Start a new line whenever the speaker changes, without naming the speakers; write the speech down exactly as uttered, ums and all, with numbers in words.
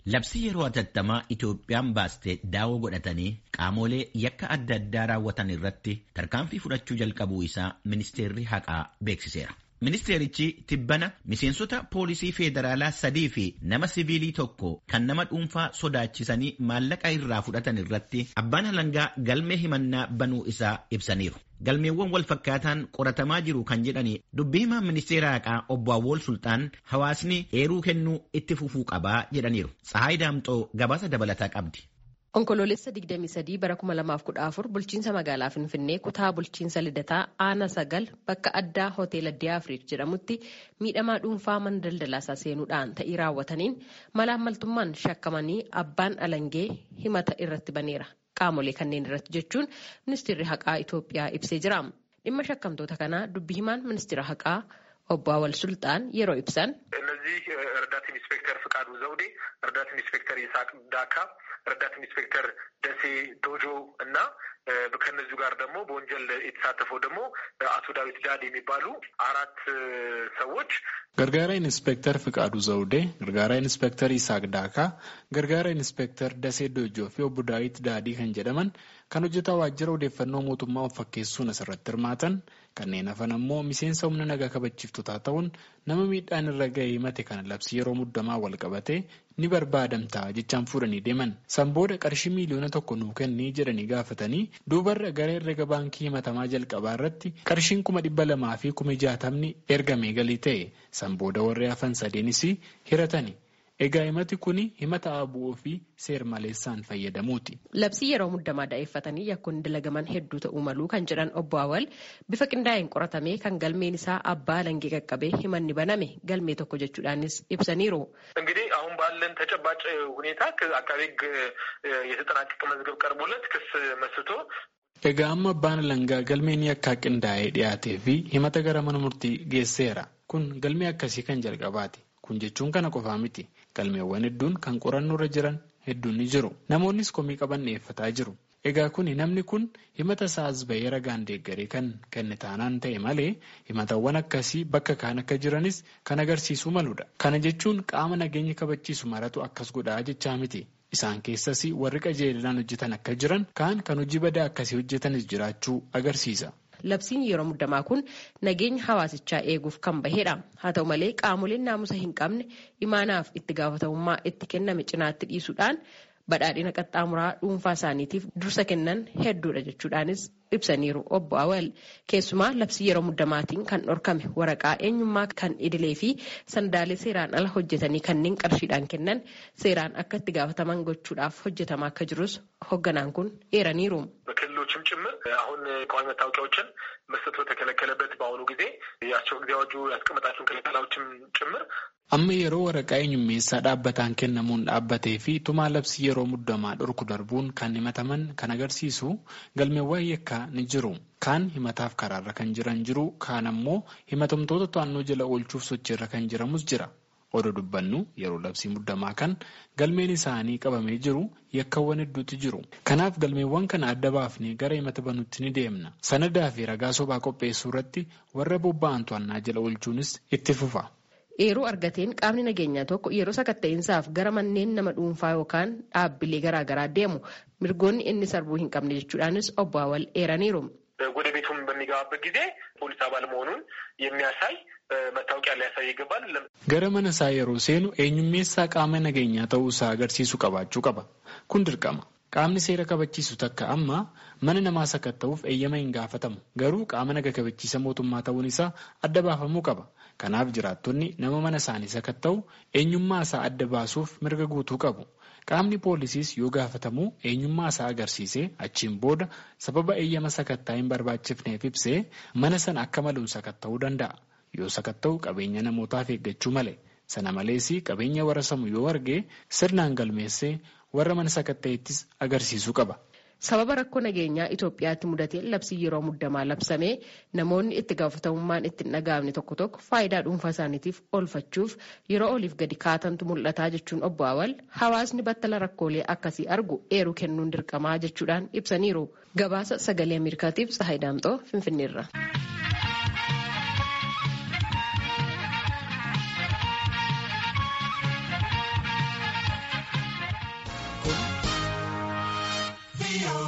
Labsii yeroo atattamaa Itoophiyaan baaste daawoo godhatanii qaamolee yakka adda addaa raawwatan irratti tarkaanfii fudhachuu jalqabuu isaa ministeerri haqaa beeksiseera. Ministeerichi tibbana miseensota poolisii federaalaa sadii fi nama siviilii tokko kan nama dhuunfaa sodaachisanii maallaqa irraa fudhatan irratti abbaan alangaa galmee himannaa banuu isaa ibsaniiru. Galmeewwan wal fakkaataan qoratamaa jiru kan jedhani dubbii himaa ministeera haqaa obbo Awwol Sultaan hawaasni eeruu kennuu itti fufuu qabaa jedhaniiru. Tsahaay Daamxoo gabaasa dabalataa qabdi.
Onkoloolessa digdamii sadii bara kuma lamaaf kudha afur bulchiinsa magaalaa Finfinnee kutaa bulchiinsa Lidataa Aanaa Sagal bakka addaa Hoteela Diyaafriik jedhamutti miidhamaa dhuunfaa mana daldalaasaa seenuudhaan ta'ii raawwataniin malaammaltummaan shakkamanii abbaan alangee himata irratti baneera. Qaamolee kanneen irratti jechuun ministeerri haqaa Itoophiyaa ibsee jira. Dhimma shakkamtoota kanaa dubbii himaan ministeera haqaa obbo Awwol Sultaan yeroo ibsan
እነዚህ ረዳት ኢንስፔክተር ፍቃዱ ዘውዴ፣ ረዳት ኢንስፔክተር ይስሐቅ ዳካ፣ ረዳት ኢንስፔክተር ደሴ ዶጆ እና ከነዚህ ጋር ደግሞ በወንጀል የተሳተፈው ደግሞ አቶ ዳዊት ዳድ የሚባሉ አራት ሰዎች
ገርጋራ ኢንስፔክተር ፍቃዱ ዘውዴ፣ ገርጋራ ኢንስፔክተር ይስሐቅ ዳካ፣ ገርጋራ ኢንስፔክተር ደሴ ዶጆ ፊ ኦቦ ዳዊት ዳዲ kan jedhaman kan hojjetaa waajjira odeeffannoo mootummaa of fakkeessuun asirratti hirmaatan kanneen hafan ammoo miseensa humna nagaa kabachiiftotaa ta'uun nama miidhaan irra ga'ee himate kana labsii yeroo muddamaa wal qabate ni barbaadamtaa jechaan fuudhanii deeman. San booda qarshii miiliyoona tokko nuu kennii jedhanii gaafatanii duubarra gara herrega baankii himatamaa jalqabaa irratti qarshiin kuma dhibba lamaa fi kuma jaatamni ergamee galii ta'e. San booda warri hafan sadeenis hiratani. Egaa himati kuni himata abuu fi seer maleessaan fayyadamuuti.
Labsii yeroo muddamaa daa'effatanii yakkoon dalagaman hedduu ta'uu maluu kan jedhan obbo Awwal bifa qindaa'een qoratamee kan galmeen isaa abbaa alangee qaqqabee himanni baname galmee tokko jechuudhaanis ibsaniiru.
እንግዲህ አሁን ባለን ተጨባጭ ሁኔታ አቃቤ ሕግ የተጠናቀቀ መዝገብ ቀርቦለት ክስ መስርቶ
Egaa amma abbaan alangaa galmeen yakkaa qindaa'ee dhiyaatee fi himata gara mana murtii geesseera. Kun galmee akkasii kan jalqabaati. Kun jechuun kana qofaa miti. Galmeewwan hedduun kan qorannoo irra jiran hedduun ni jiru. Namoonnis komii qaban dhiyeeffataa jiru. Egaa kuni namni kun himata isaas bahee ragaan deeggaree kan kenne taanaan ta'e malee himatawwan akkasii bakka kaan akka jiranis kan agarsiisu maludha. Kana jechuun qaama nageenya kabachiisu maratu akkas godhaa jechaa miti. Isaan keessas warri qajeelinaan hojjetan akka jiran kaan kan hojii badaa akkasii hojjetanis jiraachuu agarsiisa.
Labsiin yeroo muddamaa kun nageenya hawaasichaa eeguuf kan bahedha. Haa ta'u malee qaamoleen naamusa hin qabne imaanaaf itti gaafatamummaa itti kenname cinaatti dhiisuudhaan badhaadhina qaxxaamuraa dhuunfaa isaaniitiif dursa kennan hedduudha jechuudhaanis ibsaniiru obbo Awwal. Keessumaa labsii yeroo muddamaatiin kan dhorkame waraqaa eenyummaa kan idilee fi sandaalee seeraan ala hojjetanii kanneen qarshiidhaan kennan seeraan akka itti gaafataman gochuudhaaf hojjetamaa akka jirus hoogganaan kun eeraniiru.
በክልሎችም ጭምር አሁን ቋሚ መታወቂያዎችን መስጠት በተከለከለበት በአሁኑ ጊዜ የአስቸኳይ ጊዜ አዋጁ ያስቀመጣቸውን ክልከላዎችም ጭምር
amma yeroo waraqaa eenyummeessaa dhaabbataan kennamuun dhaabbatee fi tumaa labsii yeroo muddamaa dhorku darbuun kan himataman kan agarsiisu galmeewwan yakkaa ni jiru. Kaan himataaf karaarra kan jiran jiru, kaan ammoo himatamtoota to'annoo jala oolchuuf sochiirra kan jiramus jira. Odoo dubbannu yeroo labsii muddamaa kan galmeen isaanii qabamee jiru yakkawwan hedduutu jiru. Kanaaf galmeewwan kana adda baafnee gara himata banuutti ni deemna. Sanadaa fi ragaa sobaa qopheessuu irratti warra bobba'an to'annaa jala oolchuunis itti fufa.
Eeruu argateen qaamni nageenyaa tokko yeroo sakatta'insaaf gara manneen nama dhuunfaa yookaan dhaabbilee garaagaraa deemu mirgoonni inni sarbuu hin qabne jechuudhaanis obbo Awwal eeraniiru.
ወደ ቤቱም በሚገባበት ጊዜ ፖሊስ አባል መሆኑን የሚያሳይ መታወቂያ ሊያሳይ ይገባል።
Gara mana isaa yeroo seenu eenyummeessaa qaama nageenyaa ta'uu isaa agarsiisu qabaachuu qaba. Kun dirqama. Qaamni seera kabachiisu takka amma mana namaa sakatta'uuf eeyyama hin gaafatamu. Garuu qaama naga kabachiisa mootummaa ta'uun isaa adda baafamuu qaba. Kanaaf jiraattonni nama mana isaanii sakatta'u eenyummaa isaa adda baasuuf mirga guutuu qabu. Qaamni poolisiis yoo gaafatamu eenyummaa isaa agarsiisee achiin booda sababa eeyyama sakattaa hin barbaachifneef ibsee mana sana akka maluun sakatta'uu danda'a. Yoo sakatta'u qabeenya namootaaf eeggachuu malee. Sana malees qabeenya warasamu yoo argee sirnaan galmeessee warra mana sakatta'ettis agarsiisuu qaba.
Sababa rakkoo nageenyaa Itoophiyaatti mudatee labsii yeroo muddamaa labsamee namoonni itti gaafatamummaan itti hin dhaga'amne tokko tokko faayidaa dhuunfaa isaaniitiif oolfachuuf yeroo oliif gadi kaatantu mul'ataa jechuun obbo Awwal hawaasni battala rakkoolee akkasii argu eeruu kennuun dirqamaa jechuudhaan ibsaniiru. Gabaasa sagalee Ameerikaatiif Tsahaay Daamxoo Finfinneerra.
Radio